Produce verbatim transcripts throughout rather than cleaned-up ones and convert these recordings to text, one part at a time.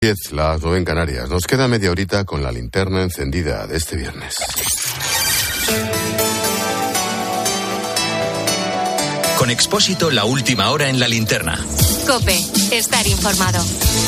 diez, las nueve en Canarias. Nos queda media horita con la linterna encendida de este viernes. Con Expósito, la última hora en la linterna. COPE, estar informado.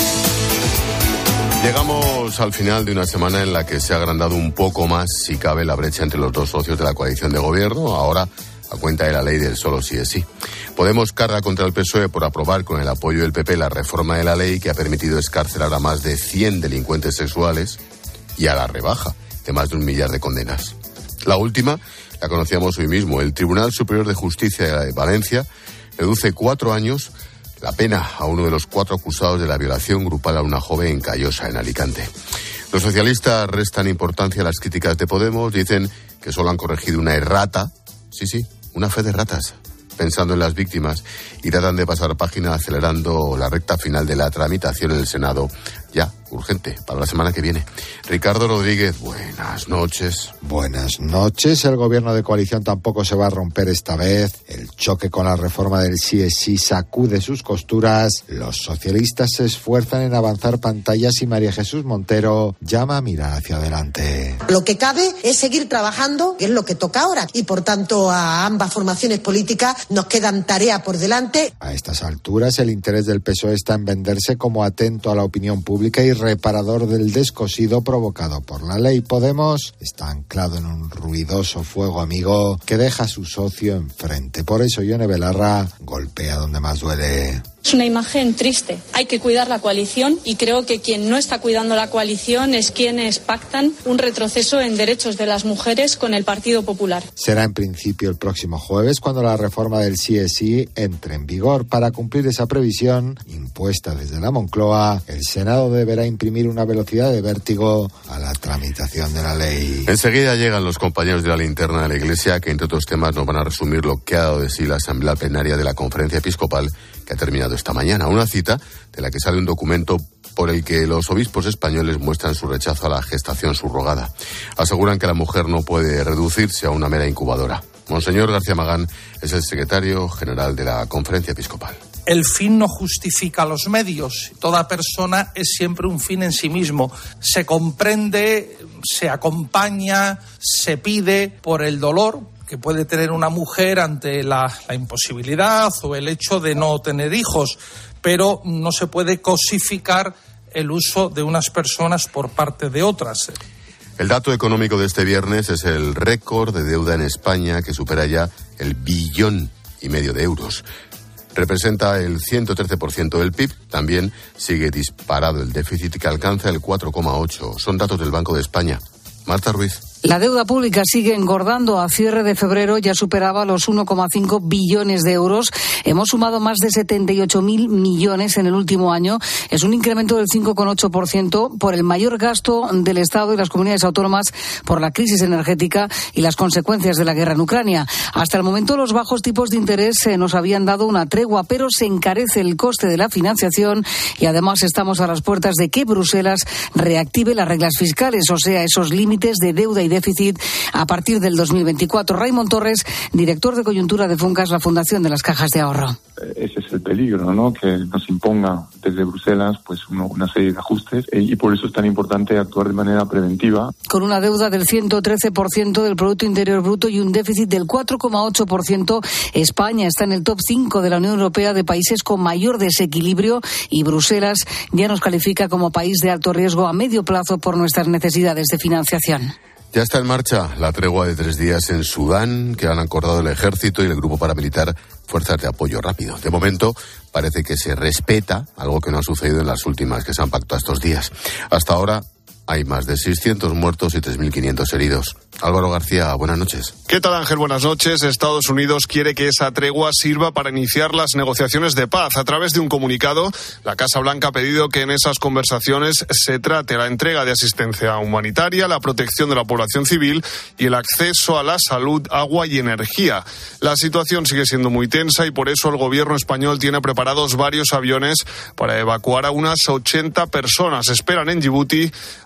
Llegamos al final de una semana en la que se ha agrandado un poco más, si cabe, la brecha entre los dos socios de la coalición de gobierno, ahora a cuenta de la ley del solo sí es sí. Podemos carga contra el P S O E por aprobar con el apoyo del P P la reforma de la ley que ha permitido excarcelar a más de cien delincuentes sexuales y a la rebaja de más de un millar de condenas. La última la conocíamos hoy mismo. El Tribunal Superior de Justicia de Valencia reduce cuatro años la pena a uno de los cuatro acusados de la violación grupal a una joven en Callosa, en Alicante. Los socialistas restan importancia a las críticas de Podemos, dicen que solo han corregido una errata, sí, sí, una fe de ratas, pensando en las víctimas, y tratan de pasar página acelerando la recta final de la tramitación en el Senado, ya, urgente, para la semana que viene. Ricardo Rodríguez, buenas noches. Buenas noches. El gobierno de coalición tampoco se va a romper esta vez. El choque con la reforma del sí es sí sacude sus costuras. Los socialistas se esfuerzan en avanzar pantallas y María Jesús Montero llama a mirar hacia adelante. Lo que cabe es seguir trabajando, que es lo que toca ahora, y por tanto a ambas formaciones políticas nos quedan tareas por delante. A estas alturas el interés del P S O E está en venderse como atento a la opinión pública y reparador del descosido provocado por la ley. Podemos está anclado en un ruidoso fuego amigo que deja a su socio enfrente. Por eso Ione Belarra golpea donde más duele. Es una imagen triste. Hay que cuidar la coalición y creo que quien no está cuidando la coalición es quienes pactan un retroceso en derechos de las mujeres con el Partido Popular. Será en principio el próximo jueves cuando la reforma del sí es sí entre en vigor. Para cumplir esa previsión impuesta desde la Moncloa, el Senado deberá imprimir una velocidad de vértigo a la tramitación de la ley. Enseguida llegan los compañeros de la linterna de la Iglesia, que entre otros temas nos van a resumir lo que ha dado de sí la asamblea plenaria de la Conferencia Episcopal, que ha terminado esta mañana. Una cita de la que sale un documento por el que los obispos españoles muestran su rechazo a la gestación subrogada. Aseguran que la mujer no puede reducirse a una mera incubadora. Monseñor García Magán es el secretario general de la Conferencia Episcopal. El fin no justifica los medios. Toda persona es siempre un fin en sí mismo. Se comprende, se acompaña, se pide por el dolor que puede tener una mujer ante la, la imposibilidad o el hecho de no tener hijos, pero no se puede cosificar el uso de unas personas por parte de otras. El dato económico de este viernes es el récord de deuda en España, que supera ya el billón y medio de euros. Representa el ciento trece por ciento del P I B. También sigue disparado el déficit, que alcanza el cuatro coma ocho. Son datos del Banco de España. Marta Ruiz. La deuda pública sigue engordando. A cierre de febrero ya superaba los uno coma cinco billones de euros. Hemos sumado más de setenta y ocho mil millones en el último año. Es un incremento del cinco coma ocho por ciento por el mayor gasto del Estado y las comunidades autónomas por la crisis energética y las consecuencias de la guerra en Ucrania. Hasta el momento los bajos tipos de interés eh, nos habían dado una tregua, pero se encarece el coste de la financiación y además estamos a las puertas de que Bruselas reactive las reglas fiscales, o sea, esos límites de deuda y déficit a partir del dos mil veinticuatro. Raymond Torres, director de coyuntura de Funcas, la Fundación de las Cajas de Ahorro. Ese es el peligro, ¿no? Que nos imponga desde Bruselas pues uno, una serie de ajustes eh, y por eso es tan importante actuar de manera preventiva. Con una deuda del ciento trece por ciento del Producto Interior Bruto y un déficit del cuatro coma ocho por ciento, España está en el top cinco de la Unión Europea de países con mayor desequilibrio y Bruselas ya nos califica como país de alto riesgo a medio plazo por nuestras necesidades de financiación. Ya está en marcha la tregua de tres días en Sudán, que han acordado el ejército y el grupo paramilitar Fuerzas de Apoyo Rápido. De momento parece que se respeta, algo que no ha sucedido en las últimas que se han pactado estos días. Hasta ahora hay más de seiscientos muertos y tres mil quinientos heridos. Álvaro García, buenas noches. ¿Qué tal, Ángel? Buenas noches. Estados Unidos quiere que esa tregua sirva para iniciar las negociaciones de paz. A través de un comunicado, la Casa Blanca ha pedido que en esas conversaciones se trate la entrega de asistencia humanitaria, la protección de la población civil y el acceso a la salud, agua y energía. La situación sigue siendo muy tensa y por eso el gobierno español tiene preparados varios aviones para evacuar a unas ochenta personas. Esperan en Djibouti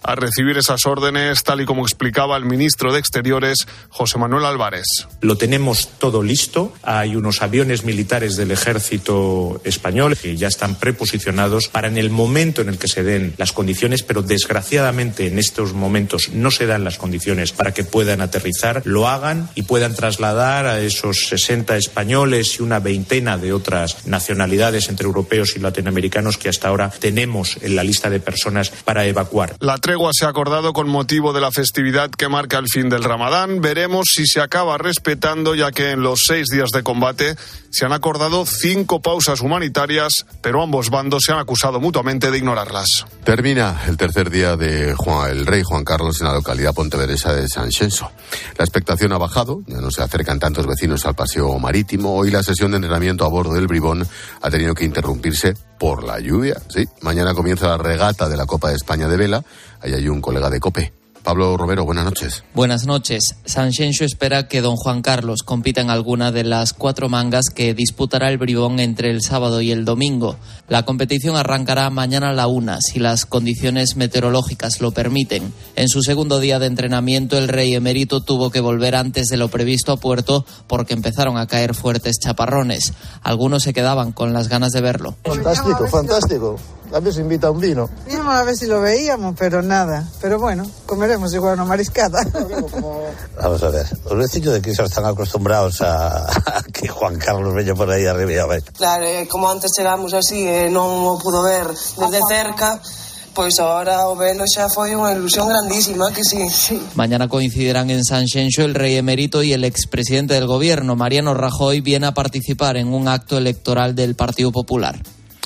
a recibir esas órdenes, tal y como explicaba el ministro de Exteriores, José Manuel Álvarez. Lo tenemos todo listo. Hay unos aviones militares del ejército español que ya están preposicionados para en el momento en el que se den las condiciones, pero desgraciadamente en estos momentos no se dan las condiciones para que puedan aterrizar, lo hagan y puedan trasladar a esos sesenta españoles y una veintena de otras nacionalidades entre europeos y latinoamericanos que hasta ahora tenemos en la lista de personas para evacuar. La tregua se ha acordado con motivo de la festividad que marca el fin del Ramadán. Veremos si se acaba respetando, ya que en los seis días de combate se han acordado cinco pausas humanitarias, pero ambos bandos se han acusado mutuamente de ignorarlas. Termina el tercer día de Juan, el rey Juan Carlos en la localidad pontevedresa de Sanxenxo. La expectación ha bajado, ya no se acercan tantos vecinos al paseo marítimo. Hoy la sesión de entrenamiento a bordo del Bribón ha tenido que interrumpirse por la lluvia. Sí, mañana comienza la regata de la Copa de España de vela. Ahí hay un colega de COPE. Pablo Romero, buenas noches. Buenas noches. Sanxenxo espera que don Juan Carlos compita en alguna de las cuatro mangas que disputará el Bribón entre el sábado y el domingo. La competición arrancará mañana a la una, si las condiciones meteorológicas lo permiten. En su segundo día de entrenamiento, el rey emérito tuvo que volver antes de lo previsto a puerto porque empezaron a caer fuertes chaparrones. Algunos se quedaban con las ganas de verlo. Fantástico, fantástico. A ver si invita un vino. Íbamos a ver si lo veíamos, pero nada. Pero bueno, comeremos igual una mariscada. Vamos a ver, los vecinos de Cristo están acostumbrados a, a que Juan Carlos venga por ahí arriba. A ver. Claro, eh, como antes éramos así, eh, non o pudo ver desde cerca, pois agora o velo xa foi unha ilusión grandísima, que sí, sí. Mañana coincidirán en Sanxenxo el rey emérito y el expresidente del gobierno, Mariano Rajoy, viene a participar en un acto electoral del Partido Popular.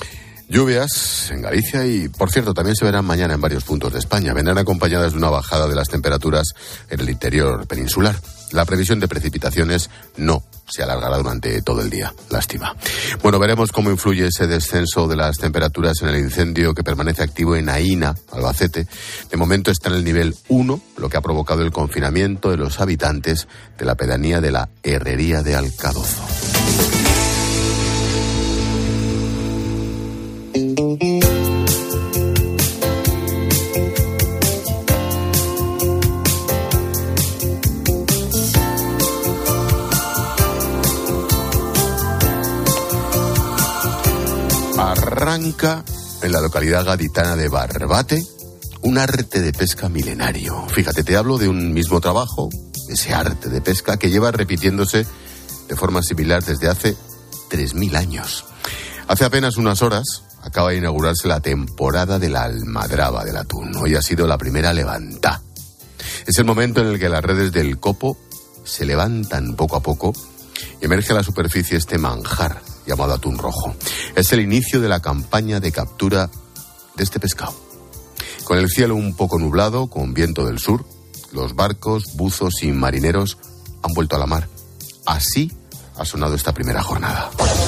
Lluvias en Galicia y, por cierto, también se verán mañana en varios puntos de España. Vendrán acompañadas de una bajada de las temperaturas en el interior peninsular. La previsión de precipitaciones no se alargará durante todo el día. Lástima. Bueno, veremos cómo influye ese descenso de las temperaturas en el incendio que permanece activo en Aína, Albacete. De momento está en el nivel uno, lo que ha provocado el confinamiento de los habitantes de la pedanía de la Herrería de Alcadozo. Arranca en la localidad gaditana de Barbate un arte de pesca milenario. Fíjate, te hablo de un mismo trabajo, ese arte de pesca que lleva repitiéndose de forma similar desde hace tres mil años. Hace apenas unas horas acaba de inaugurarse la temporada de la almadraba del atún. Hoy ha sido la primera levantada. Es el momento en el que las redes del copo se levantan poco a poco y emerge a la superficie este manjar llamado atún rojo. Es el inicio de la campaña de captura de este pescado. Con el cielo un poco nublado, con viento del sur, los barcos, buzos y marineros han vuelto a la mar. Así ha sonado esta primera jornada.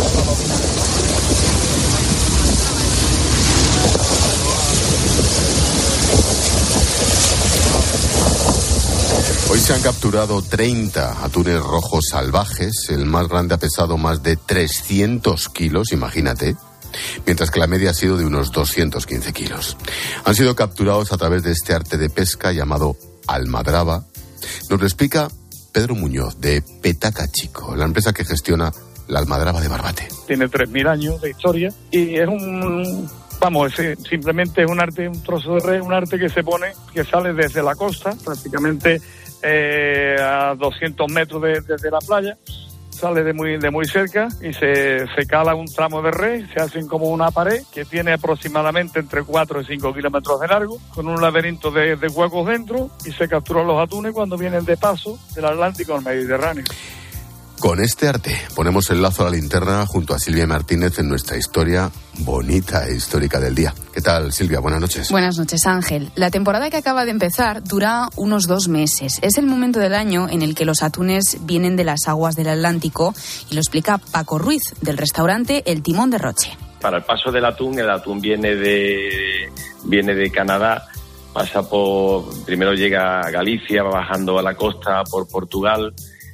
Hoy se han capturado treinta atunes rojos salvajes. El más grande ha pesado más de trescientos kilos, imagínate, mientras que la media ha sido de unos doscientos quince kilos. Han sido capturados a través de este arte de pesca llamado almadraba. Nos lo explica Pedro Muñoz, de Petaca Chico, la empresa que gestiona la almadraba de Barbate. Tiene tres mil años de historia y es un... Vamos, es, simplemente es un arte, un trozo de red, un arte que se pone, que sale desde la costa, prácticamente eh, a doscientos metros de, desde la playa, sale de muy de muy cerca y se, se cala un tramo de red, se hacen como una pared que tiene aproximadamente entre cuatro y cinco kilómetros de largo, con un laberinto de, de huecos dentro, y se capturan los atunes cuando vienen de paso del Atlántico al Mediterráneo. Con este arte ponemos el lazo a la linterna junto a Silvia Martínez en nuestra historia bonita e histórica del día. ¿Qué tal, Silvia? Buenas noches. Buenas noches, Ángel. La temporada que acaba de empezar dura unos dos meses. Es el momento del año en el que los atunes vienen de las aguas del Atlántico y lo explica Paco Ruiz, del restaurante El Timón de Roche. Para el paso del atún, el atún viene de, viene de Canadá, pasa por, primero llega a Galicia, va bajando a la costa por Portugal,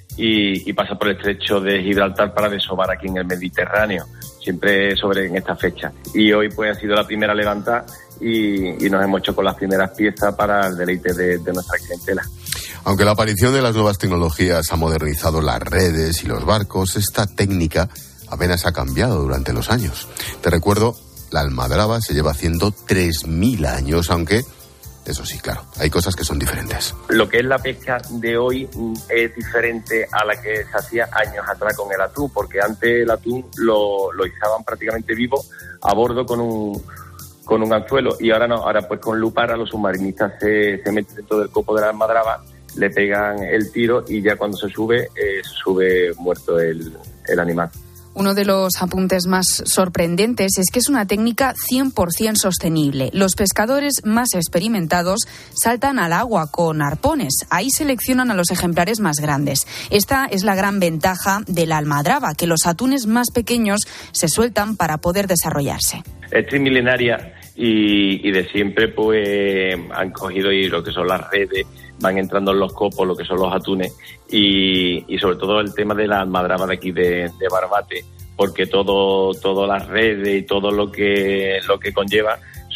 y, y pasa por el estrecho de Gibraltar para desovar aquí en el Mediterráneo, siempre sobre en esta fecha. Y hoy pues ha sido la primera levantada y, y nos hemos hecho con las primeras piezas para el deleite de, de nuestra clientela. Aunque la aparición de las nuevas tecnologías ha modernizado las redes y los barcos, esta técnica apenas ha cambiado durante los años. Te recuerdo, la almadraba se lleva haciendo tres mil años, aunque, eso sí, claro, hay cosas que son diferentes. Lo que es la pesca de hoy es diferente a la que se hacía años atrás con el atún, porque antes el atún lo, lo izaban prácticamente vivo a bordo con un con un anzuelo, y ahora no, ahora pues con lupara los submarinistas se, se meten dentro del copo de la almadraba, le pegan el tiro y ya cuando se sube, eh, se sube muerto el, el animal. Uno de los apuntes más sorprendentes es que es una técnica cien por ciento sostenible. Los pescadores más experimentados saltan al agua con arpones. Ahí seleccionan a los ejemplares más grandes. Esta es la gran ventaja de la almadraba, que los atunes más pequeños se sueltan para poder desarrollarse. Es trimilenaria y, y de siempre pues han cogido y lo que son las redes, van entrando en los copos, lo que son los atunes, y, y sobre todo el tema de la almadraba de aquí de, de Barbate, porque todo, todas las redes y todo lo que lo que conlleva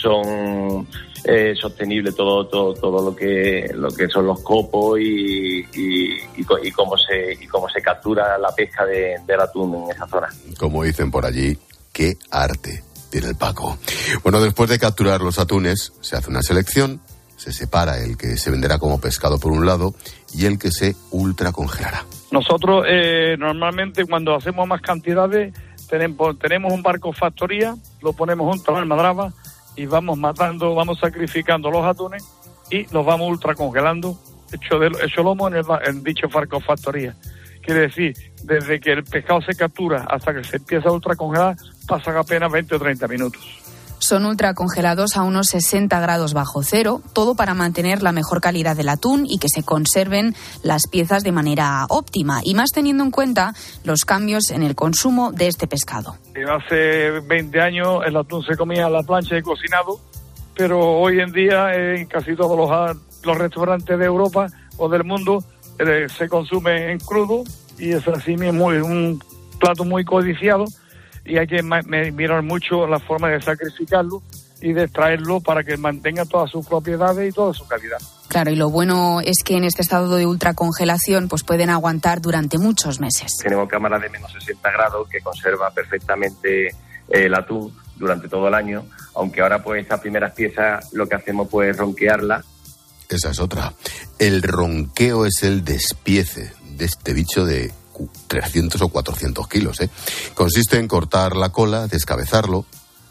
son eh, sostenibles, todo, todo, todo lo que lo que son los copos y, y, y, y cómo se y cómo se captura la pesca de, del atún en esa zona. Como dicen por allí, qué arte tiene el Paco. Bueno, después de capturar los atunes, se hace una selección. Se separa el que se venderá como pescado por un lado y el que se ultracongelará. Nosotros eh, normalmente cuando hacemos más cantidades tenemos, tenemos un barco factoría, lo ponemos junto a la almadraba y vamos matando, vamos sacrificando los atunes y los vamos ultracongelando, hecho, de, hecho lomo en, el, en dicho barco factoría. Quiere decir, desde que el pescado se captura hasta que se empieza a ultracongelar pasan apenas veinte o treinta minutos. Son ultracongelados a unos sesenta grados bajo cero, todo para mantener la mejor calidad del atún y que se conserven las piezas de manera óptima, y más teniendo en cuenta los cambios en el consumo de este pescado. Hace veinte años el atún se comía a la plancha y cocinado, pero hoy en día en casi todos los, los restaurantes de Europa o del mundo eh, se consume en crudo, y es así mismo un plato muy codiciado. Y hay que mirar mucho la forma de sacrificarlo y de extraerlo para que mantenga todas sus propiedades y toda su calidad. Claro, y lo bueno es que en este estado de ultracongelación pues pueden aguantar durante muchos meses. Tenemos cámara de menos sesenta grados que conserva perfectamente el atún durante todo el año, aunque ahora pues estas primeras piezas lo que hacemos pues es ronquearla. Esa es otra. El ronqueo es el despiece de este bicho de trescientos o cuatrocientos kilos, ¿eh? Consiste en cortar la cola, descabezarlo,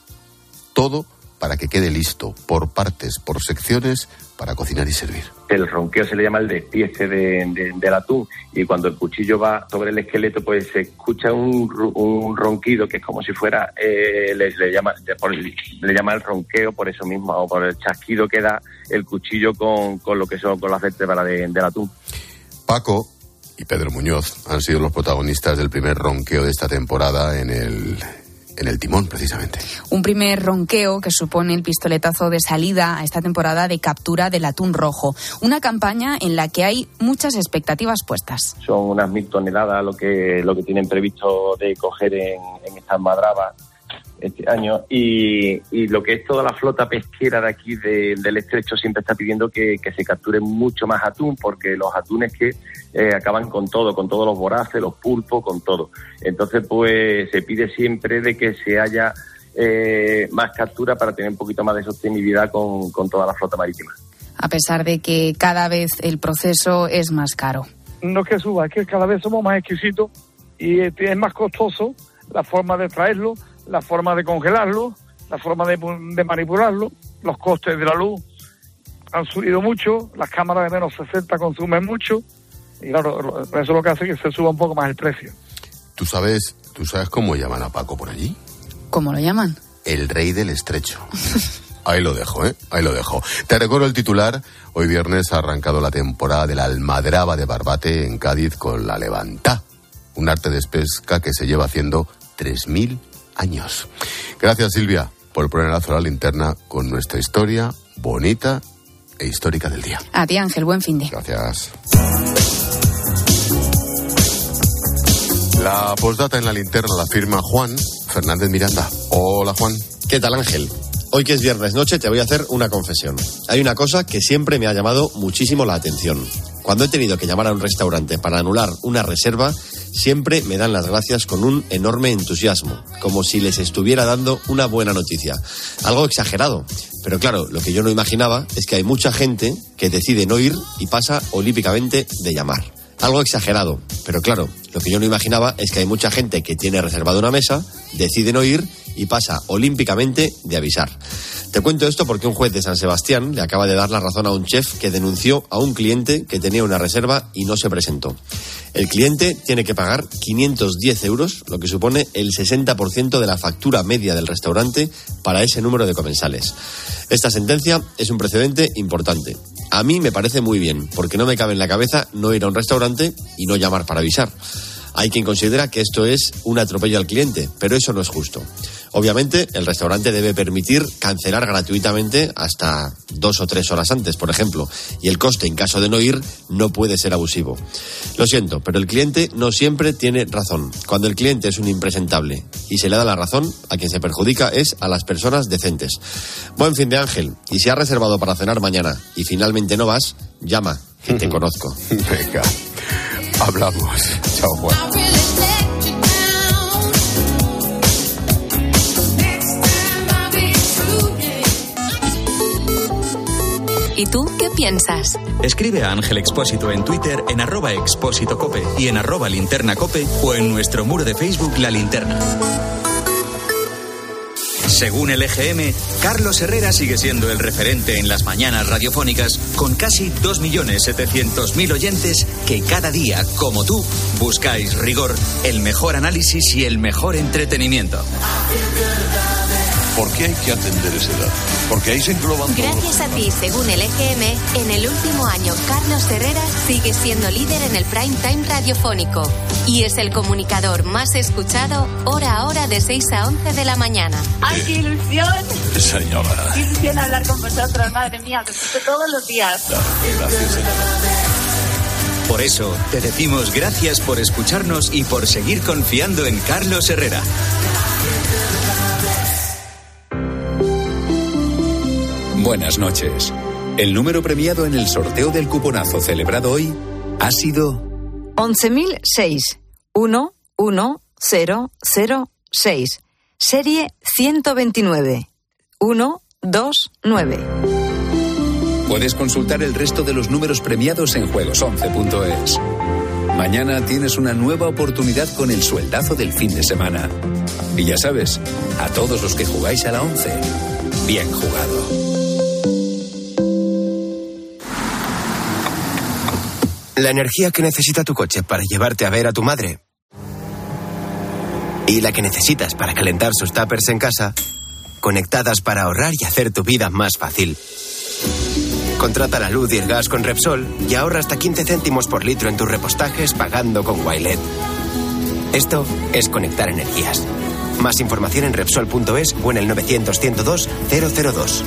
todo para que quede listo, por partes, por secciones, para cocinar y servir. El ronqueo se le llama el despiece de, de, del atún, y cuando el cuchillo va sobre el esqueleto, pues se escucha un, un ronquido que es como si fuera, eh, le, le, llama, le llama el ronqueo por eso mismo, o por el chasquido que da el cuchillo con, con lo que son con las vértebras de, del atún. Paco y Pedro Muñoz han sido los protagonistas del primer ronqueo de esta temporada en el, en el timón, precisamente. Un primer ronqueo que supone el pistoletazo de salida a esta temporada de captura del atún rojo. Una campaña en la que hay muchas expectativas puestas. Son unas mil toneladas lo que, lo que tienen previsto de coger en, en esta almadraba este año, y, y lo que es toda la flota pesquera de aquí de, del estrecho siempre está pidiendo que, que se capture mucho más atún, porque los atunes que eh, acaban con todo, con todos los voraces, los pulpos, con todo. Entonces pues se pide siempre de que se haya eh, más captura para tener un poquito más de sostenibilidad con, con toda la flota marítima. A pesar de que cada vez el proceso es más caro. No es que suba, es que cada vez somos más exquisitos y es más costoso la forma de traerlo, la forma de congelarlo, la forma de, de manipularlo. Los costes de la luz han subido mucho, las cámaras de menos sesenta consumen mucho, y claro, eso es lo que hace que se suba un poco más el precio. ¿Tú sabes, ¿Tú sabes cómo llaman a Paco por allí? ¿Cómo lo llaman? El rey del estrecho. Ahí lo dejo, ¿eh? Ahí lo dejo. Te recuerdo el titular. Hoy viernes ha arrancado la temporada de la almadraba de Barbate en Cádiz con la levantá, un arte de pesca que se lleva haciendo tres mil años. Gracias, Silvia, por poner el lazo a la linterna con nuestra historia bonita e histórica del día. A ti, Ángel, buen fin de. Gracias. La postdata en la linterna la firma Juan Fernández Miranda. Hola, Juan. ¿Qué tal, Ángel? Hoy que es viernes noche te voy a hacer una confesión. Hay una cosa que siempre me ha llamado muchísimo la atención. Cuando he tenido que llamar a un restaurante para anular una reserva, siempre me dan las gracias con un enorme entusiasmo, como si les estuviera dando una buena noticia. Algo exagerado, pero claro, lo que yo no imaginaba es que hay mucha gente que decide no ir y pasa olímpicamente de llamar. Algo exagerado, pero claro, lo que yo no imaginaba es que hay mucha gente que tiene reservada una mesa, decide no ir y pasa olímpicamente de avisar. Te cuento esto porque un juez de San Sebastián le acaba de dar la razón a un chef que denunció a un cliente que tenía una reserva y no se presentó. El cliente tiene que pagar quinientos diez euros, lo que supone el sesenta por ciento de la factura media del restaurante para ese número de comensales. Esta sentencia es un precedente importante. A mí me parece muy bien, porque no me cabe en la cabeza no ir a un restaurante y no llamar para avisar. Hay quien considera que esto es un atropello al cliente, pero eso no es justo. Obviamente, el restaurante debe permitir cancelar gratuitamente hasta dos o tres horas antes, por ejemplo, y el coste en caso de no ir no puede ser abusivo. Lo siento, pero el cliente no siempre tiene razón. Cuando el cliente es un impresentable y se le da la razón, a quien se perjudica es a las personas decentes. Buen fin de Ángel, y si has reservado para cenar mañana y finalmente no vas, llama, que te conozco. Venga, hablamos. Chao, Juan. ¿Y tú qué piensas? Escribe a Ángel Expósito en Twitter en arroba Expósito Cope y en arroba Linterna Cope o en nuestro muro de Facebook La Linterna. Según el E G M, Carlos Herrera sigue siendo el referente en las mañanas radiofónicas con casi dos millones setecientos mil oyentes que cada día, como tú, buscáis rigor, el mejor análisis y el mejor entretenimiento. ¿Por qué hay que atender ese dato? Porque ahí se engloban todos. Gracias a ti, según el E G M, en el último año Carlos Herrera sigue siendo líder en el prime time radiofónico y es el comunicador más escuchado hora a hora de seis a once de la mañana. ¡Ay, qué ilusión! Señora. Qué ilusión hablar con vosotros, madre mía, os escucho todos los días. Gracias, señora. Por eso, te decimos gracias por escucharnos y por seguir confiando en Carlos Herrera. Buenas noches. El número premiado en el sorteo del cuponazo celebrado hoy ha sido once mil seis, uno uno cero cero seis, serie ciento veintinueve, uno dos nueve. Puedes consultar el resto de los números premiados en juegos once punto es. Mañana tienes una nueva oportunidad con el sueldazo del fin de semana. Y ya sabes, a todos los que jugáis a la once, bien jugado. La energía que necesita tu coche para llevarte a ver a tu madre y la que necesitas para calentar sus tuppers en casa, conectadas para ahorrar y hacer tu vida más fácil. Contrata la luz y el gas con Repsol y ahorra hasta quince céntimos por litro en tus repostajes pagando con Wilet. Esto es conectar energías. Más información en Repsol punto es o en el novecientos, ciento dos, cero cero dos.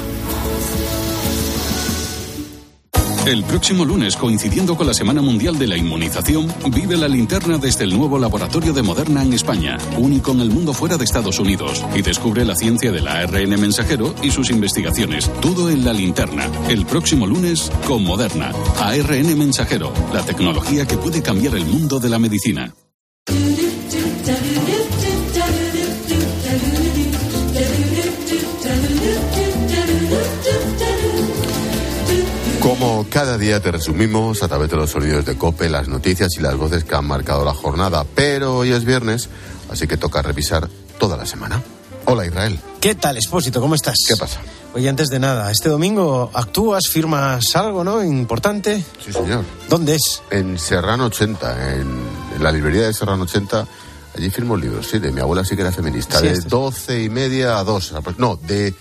El próximo lunes, coincidiendo con la Semana Mundial de la Inmunización, vive la linterna desde el nuevo laboratorio de Moderna en España, único en el mundo fuera de Estados Unidos, y descubre la ciencia del A R N mensajero y sus investigaciones. Todo en la linterna. El próximo lunes, con Moderna. A R N mensajero, la tecnología que puede cambiar el mundo de la medicina. Como cada día te resumimos a través de los sonidos de COPE, las noticias y las voces que han marcado la jornada. Pero hoy es viernes, así que toca revisar toda la semana. Hola, Israel. ¿Qué tal, Expósito? ¿Cómo estás? ¿Qué pasa? Oye, antes de nada, este domingo actúas, firmas algo, ¿no? Importante. Sí, señor. ¿Dónde es? En Serrano ochenta, en, en la librería de Serrano ochenta. Allí firmo libros, sí, de mi abuela sí que era feminista. Sí, de doce y media a dos. No, de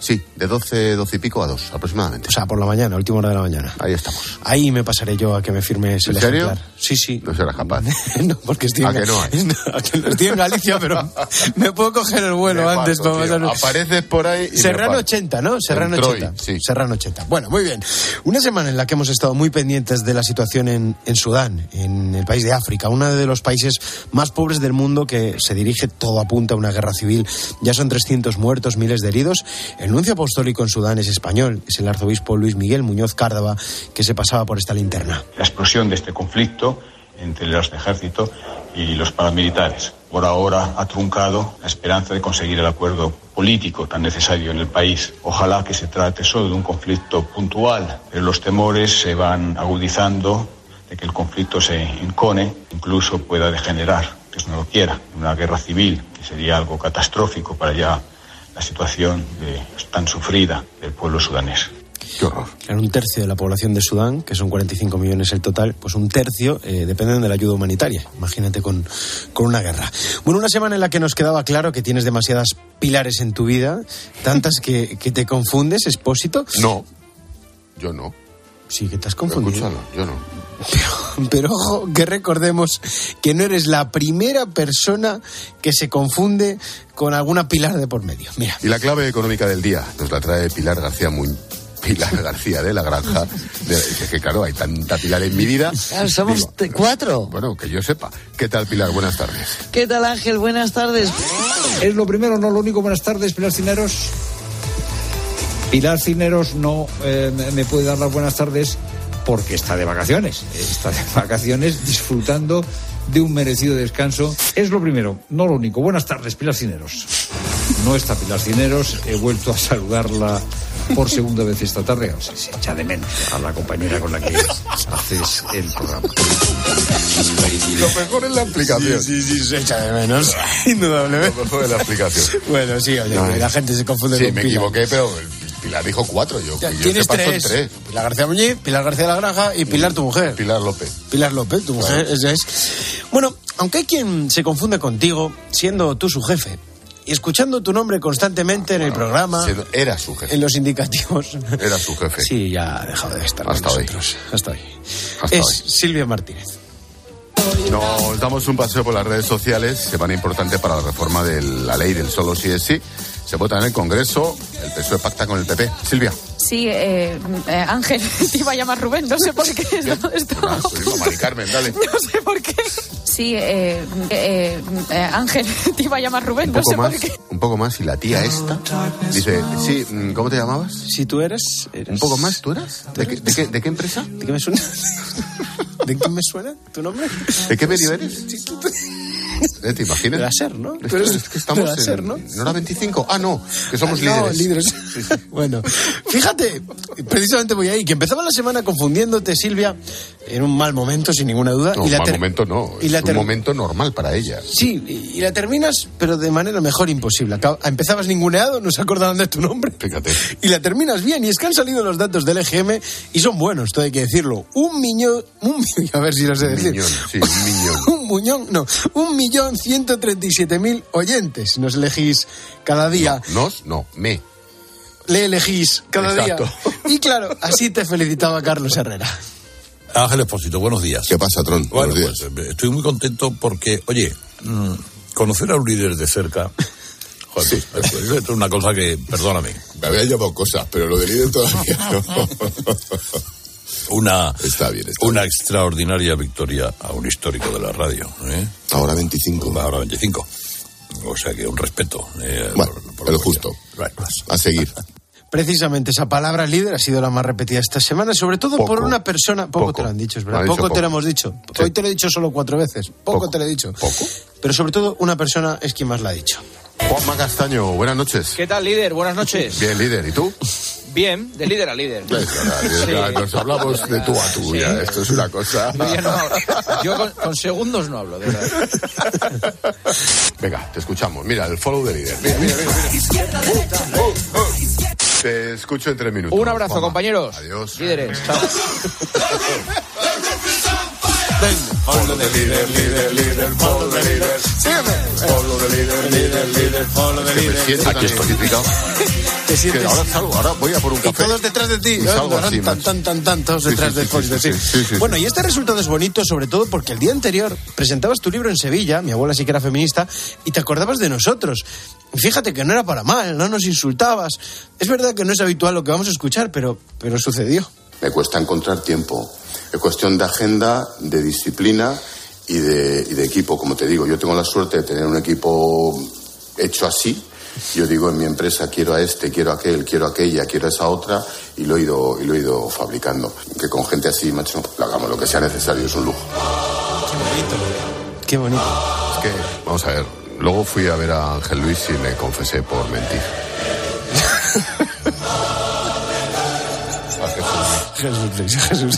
Sí, de doce, doce y pico a dos, aproximadamente. O sea, por la mañana, última hora de la mañana. Ahí estamos. Ahí me pasaré yo a que me firmes el ¿En serio? ejemplar. Sí, sí. No serás capaz. No, porque estoy, ¿A en, que no hay? no, estoy en Galicia, pero me puedo coger el vuelo Me antes. parto, para tío. pasar... Apareces por ahí y Serrano me ochenta, ¿no? Serrano En ochenta. Troy, sí. Serrano ochenta. Bueno, muy bien. Una semana en la que hemos estado muy pendientes de la situación en, en Sudán, en el país de África, uno de los países más pobres del mundo, que se dirige, todo apunta a una guerra civil. Ya son trescientos muertos, miles de heridos. El nuncio apostólico en Sudán es español, es el arzobispo Luis Miguel Muñoz Cárdava, que se pasaba por esta linterna. La explosión de este conflicto entre los ejércitos y los paramilitares. Por ahora ha truncado la esperanza de conseguir el acuerdo político tan necesario en el país. Ojalá que se trate solo de un conflicto puntual, pero los temores se van agudizando de que el conflicto se encone, incluso pueda degenerar, Dios no lo quiera, en una guerra civil, que sería algo catastrófico para ya la situación de, tan sufrida del pueblo sudanés. Qué horror. Claro, un tercio de la población de Sudán, que son cuarenta y cinco millones el total, pues un tercio eh, dependen de la ayuda humanitaria. Imagínate con, con una guerra. Bueno, una semana en la que nos quedaba claro que tienes demasiadas pilares en tu vida, tantas que, que te confundes, Expósito. No, yo no. Sí, que te has confundido. Escúchalo, yo no. Pero, pero ojo, que recordemos que no eres la primera persona que se confunde con alguna pilar de por medio. Mira. Y la clave económica del día nos la trae Pilar García Muñoz. Pilar García de la Granja. De, es que claro, hay tanta Pilar en mi vida. Claro, somos Digo, t- cuatro. Bueno, que yo sepa. ¿Qué tal, Pilar? Buenas tardes. ¿Qué tal, Ángel? Buenas tardes. Es lo primero, no lo único. Buenas tardes, Pilar Cineros. Pilar Cineros no eh, me puede dar las buenas tardes porque está de vacaciones. Está de vacaciones disfrutando de un merecido descanso. Es lo primero, no lo único. Buenas tardes, Pilar Cineros. No está Pilar Cineros. He vuelto a saludarla por segunda vez esta tarde. O sea, se echa de menos a la compañera con la que haces el programa. Lo mejor es la aplicación. Sí, sí, sí, se echa de menos. Indudablemente. Lo mejor es la aplicación. Bueno, sí, oye, no, la gente se confunde sí, con me Pilar. equivoqué, pero Pilar dijo cuatro. Yo, ya, yo tienes tres. tres. Pilar García Muñiz, Pilar García de la Granja y Pilar, tu mujer. Pilar López. Pilar López, tu mujer, bueno. Esa es. Bueno, aunque hay quien se confunde contigo, siendo tú su jefe, y escuchando tu nombre constantemente ah, en el bueno, programa. Era su jefe. En los indicativos. Era su jefe. Sí, ya ha dejado de estar Hasta con hoy. nosotros. Hasta hoy. Hasta es hoy. Silvia Martínez. Nos damos un paseo por las redes sociales, semana importante para la reforma de la ley del solo sí es sí. Se vota en el Congreso, el P S O E pacta con el P P. Silvia. Sí, eh, eh, Ángel, te iba a llamar Rubén, no sé por qué. Esto, esto... Pues Mari Carmen, dale. No sé por qué. Sí, eh, eh, eh, Ángel, te iba a llamar Rubén, no sé más, por qué. Un poco más, y la tía esta dice, sí, ¿cómo te llamabas? Si tú eres... eres... ¿Un poco más? ¿Tú eras? ¿De qué, de qué, de qué empresa? ¿De qué me suena? ¿De qué me suena tu nombre? ¿De qué medio eres? Sí, tú... ¿Eh, ¿Te imaginas? De la SER, ¿no? Es que, es que estamos en... SER, ¿no? ¿No era veinticinco? Ah, no, que somos ah, líderes. No, líderes. Sí, sí. Bueno, fíjate, precisamente voy ahí, que empezaba la semana confundiéndote, Silvia, en un mal momento, sin ninguna duda. No, y la mal ter... momento no, y es la un ter... momento normal para ella. Sí, y la terminas, pero de manera mejor imposible. Empezabas ninguneado, no se acordaban de tu nombre. Fíjate. Y la terminas bien, y es que han salido los datos del E G M, y son buenos, todo hay que decirlo. Un millón, un millón, a ver si lo sé un decir. Miñón, sí, un millón. un muñón, no, un millón ciento treinta y siete mil oyentes. Nos elegís cada día. No, nos, no, me. Le elegís cada Exacto. día. Y claro, así te felicitaba Carlos Herrera. Ángel Expósito, buenos días. ¿Qué pasa, Tron? Bueno, buenos días. Pues, estoy muy contento porque, oye, mmm, conocer a un líder de cerca... Joder, sí. es, es una cosa que, perdóname. Me había llamado cosas, pero lo de líder todavía no. Una, está bien, está una bien. extraordinaria victoria a un histórico de la radio. ¿eh? Ahora veinticinco. Ahora veinticinco. O sea que un respeto. Eh, bueno, por, por pero justo. Right, pues. A seguir. Precisamente esa palabra líder ha sido la más repetida esta semana, sobre todo poco, por una persona... Poco, poco te lo han dicho, es verdad. Poco, poco te poco. lo hemos dicho. Sí. Hoy te lo he dicho solo cuatro veces. Poco, poco te lo he dicho. Poco. Pero sobre todo una persona es quien más la ha dicho. Juanma Castaño, buenas noches. ¿Qué tal, líder? Buenas noches. Bien, líder. ¿Y tú? Bien, de líder a líder. Ya, ya, ya, sí. Nos hablamos de tú a tú. Sí. Ya, esto es una cosa... Yo, ya no hablo. Yo con, con segundos no hablo, de verdad. Venga, te escuchamos. Mira, el follow de líder. Mira, mira, mira. mira. Izquierda, derecha. Oh, oh, oh. Te escucho en tres minutos. Un abrazo, Juanma. Compañeros. Adiós. Líderes. Chao. Follow the líder, líder, líder, follow the líder. Sígueme. Follow the líder, líder, líder, follow the líder. Me siento tan identificado. Te sientes... Que ahora salgo, ahora voy a por un café. Y todos detrás de ti. Y salgo así, tan, tan, tan, tan, todos detrás del Hipólito. Sí, sí, sí, sí, sí. Bueno, y este resultado es bonito, sobre todo porque el día anterior presentabas tu libro en Sevilla, mi abuela sí que era feminista, y te acordabas de nosotros. Fíjate que no era para mal, no nos insultabas. Es verdad que no es habitual lo que vamos a escuchar, pero, pero sucedió. Me cuesta encontrar tiempo. Es cuestión de agenda, de disciplina y de, y de equipo, como te digo. Yo tengo la suerte de tener un equipo hecho así. Yo digo, en mi empresa quiero a este, quiero a aquel, quiero a aquella, quiero a esa otra, y lo he ido, y lo he ido fabricando. Que con gente así, macho, hagamos lo que sea necesario, es un lujo. Qué bonito. Qué bonito. Es que, vamos a ver, luego fui a ver a Ángel Luis y le confesé por mentir. Jesús, Jesús.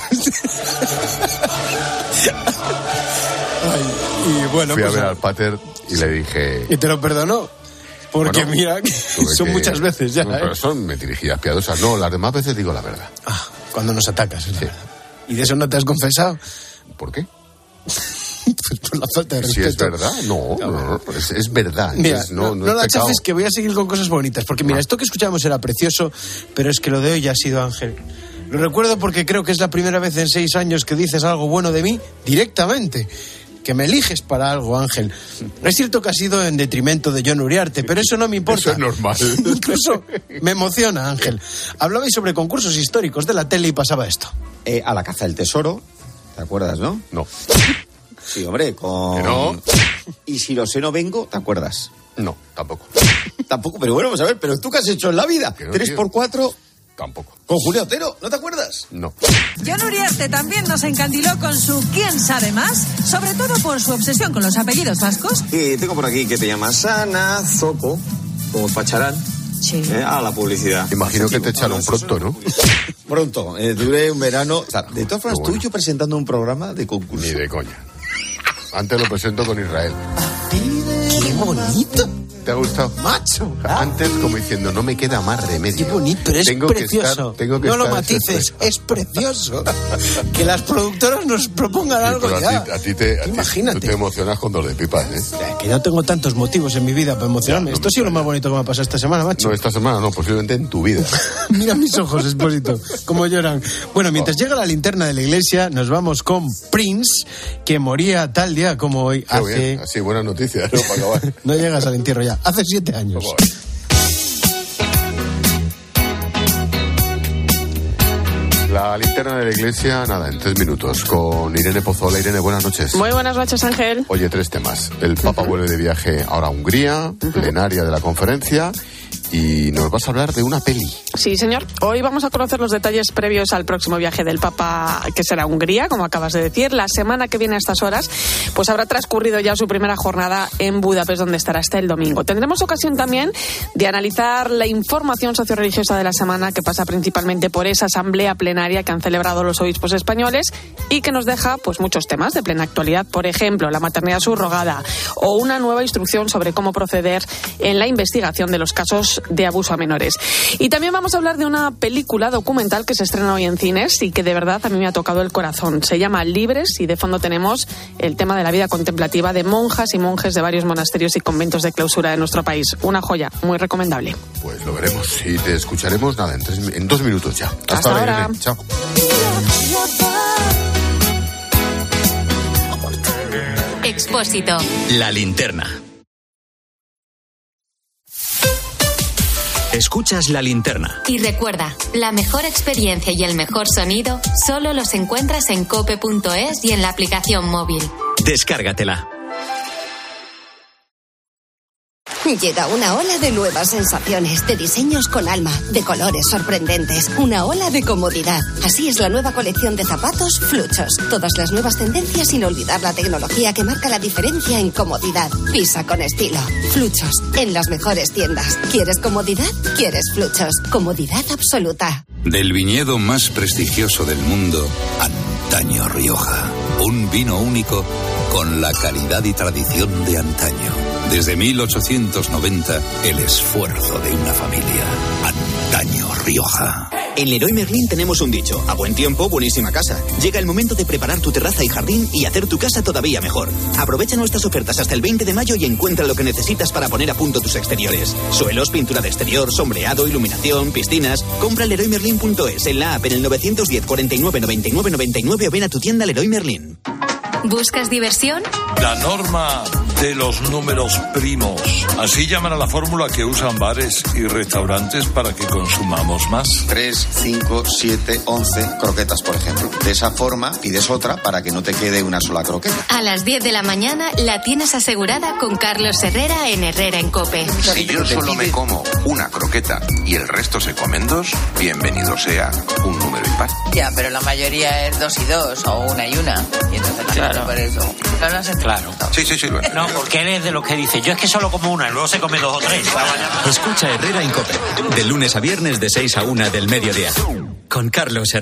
Ay, y bueno, fui pues a ver al pater y le dije... ¿Y te lo perdonó? Porque bueno, mira, que son que... muchas veces ya. No, pero ¿eh? son mentirijillas piadosas. No, las demás veces digo la verdad. Ah, cuando nos atacas, es sí. verdad. ¿Y de eso no te has confesado? ¿Por qué? Pues por la falta de respeto. Si es verdad, no, no, no es, es verdad. Mira, es, no, no, no, no la chafes, que voy a seguir con cosas bonitas. Porque mira, no. Esto que escuchábamos era precioso, pero es que lo de hoy ya ha sido Ángel. Lo recuerdo porque creo que es la primera vez en seis años que dices algo bueno de mí directamente. Que me eliges para algo, Ángel. Es cierto que ha sido en detrimento de Jon Uriarte, pero eso no me importa. Eso es normal. Incluso me emociona, Ángel. Hablabais sobre concursos históricos de la tele y pasaba esto. Eh, a la caza del tesoro, ¿te acuerdas, no? No. Sí, hombre, con... No. Y si lo sé no vengo, ¿te acuerdas? No, tampoco. Tampoco, pero bueno, vamos a ver, ¿pero tú qué has hecho en la vida? No, ¿Tres tío. por cuatro? Tampoco. ¿Con Julio Otero? ¿No te acuerdas? No. Jon Uriarte también nos encandiló con su ¿Quién sabe más? Sobre todo por su obsesión con los apellidos vascos. Y tengo por aquí que te llamas Ana Zoco, como Pacharán. Sí. Eh, a la publicidad. Imagino que te echaron no, pronto, ¿no? Pronto. Eh, duré un verano. O sea, de todas formas, bueno. Tú y yo presentando un programa de concurso. Ni de coña. Antes lo presento con Israel. ¡Qué bonito! ¿Te ha gustado? ¡Macho! Antes como diciendo, no me queda más remedio. ¡Qué bonito! Pero es tengo precioso. Que estar, tengo que no estar lo matices, es precioso. Que las productoras nos propongan sí, algo pero ya. A ti, a ti te, a Imagínate. Ti, tú te emocionas con dos de pipas, ¿eh? O sea, que no tengo tantos motivos en mi vida para emocionarme. Ya, no Esto ha sido lo más bonito que me ha pasado esta semana, macho. No, esta semana no, posiblemente en tu vida. Mira mis ojos, Expósito, cómo lloran. Bueno, mientras oh. llega la linterna de la iglesia, nos vamos con Prince, que moría tal día como hoy. Qué hace... bien. Así, buenas noticias, ¿no? Para acabar. No llegas al entierro ya. Hace siete años. La linterna de la iglesia, nada, en tres minutos, con Irene Pozola. Irene, buenas noches. Muy buenas noches, Ángel. Oye, tres temas. El Papa uh-huh. vuelve de viaje ahora a Hungría, uh-huh. plenaria de la conferencia, y nos vas a hablar de una peli. Sí, señor. Hoy vamos a conocer los detalles previos al próximo viaje del Papa, que será a Hungría, como acabas de decir. La semana que viene a estas horas, pues habrá transcurrido ya su primera jornada en Budapest, donde estará hasta el domingo. Tendremos ocasión también de analizar la información socioreligiosa de la semana, que pasa principalmente por esa asamblea plenaria que han celebrado los obispos españoles y que nos deja pues muchos temas de plena actualidad. Por ejemplo, la maternidad subrogada o una nueva instrucción sobre cómo proceder en la investigación de los casos de abuso a menores. Y también vamos a hablar de una película documental que se estrena hoy en cines y que de verdad a mí me ha tocado el corazón. Se llama Libres y de fondo tenemos el tema de la vida contemplativa de monjas y monjes de varios monasterios y conventos de clausura de nuestro país. Una joya, muy recomendable. Pues lo veremos y te escucharemos nada, en, tres, en dos minutos ya. Hasta, Hasta ahora. Irene. Chao. Expósito. La linterna. Escuchas La Linterna. Y recuerda, la mejor experiencia y el mejor sonido solo los encuentras en cope punto es y en la aplicación móvil. Descárgatela. Llega una ola de nuevas sensaciones, de diseños con alma, de colores sorprendentes, una ola de comodidad. Así es la nueva colección de zapatos Fluchos. Todas las nuevas tendencias sin olvidar la tecnología que marca la diferencia en comodidad. Pisa con estilo. Fluchos, en las mejores tiendas. ¿Quieres comodidad? ¿Quieres Fluchos? Comodidad absoluta. Del viñedo más prestigioso del mundo, Antaño Rioja. Un vino único con la calidad y tradición de antaño. Desde mil ochocientos noventa, el esfuerzo de una familia. Antaño Rioja. En Leroy Merlin tenemos un dicho: a buen tiempo, buenísima casa. Llega el momento de preparar tu terraza y jardín y hacer tu casa todavía mejor. Aprovecha nuestras ofertas hasta el veinte de mayo y encuentra lo que necesitas para poner a punto tus exteriores. Suelos, pintura de exterior, sombreado, iluminación, piscinas. Compra leroy merlin punto es en la app en el nueve uno cero, cuarenta y nueve, noventa y nueve, noventa y nueve o ven a tu tienda Leroy Merlin. ¿Buscas diversión? La norma de los números primos. Así llaman a la fórmula que usan bares y restaurantes para que consumamos más. tres, cinco, siete, once croquetas, por ejemplo. De esa forma pides otra para que no te quede una sola croqueta. A las diez de la mañana la tienes asegurada con Carlos Herrera en Herrera en COPE. Si yo solo me como una croqueta y el resto se comen dos, bienvenido sea un número impar. Ya, pero la mayoría es dos y dos o una y una. Y entonces la Claro. por eso. No lo has Claro. Sí, sí, sí. Lo No, porque él es de los que dice, yo es que solo como una y luego se come dos o tres. Escucha Herrera en COPE. De lunes a viernes de seis a una del mediodía. Con Carlos Herrera.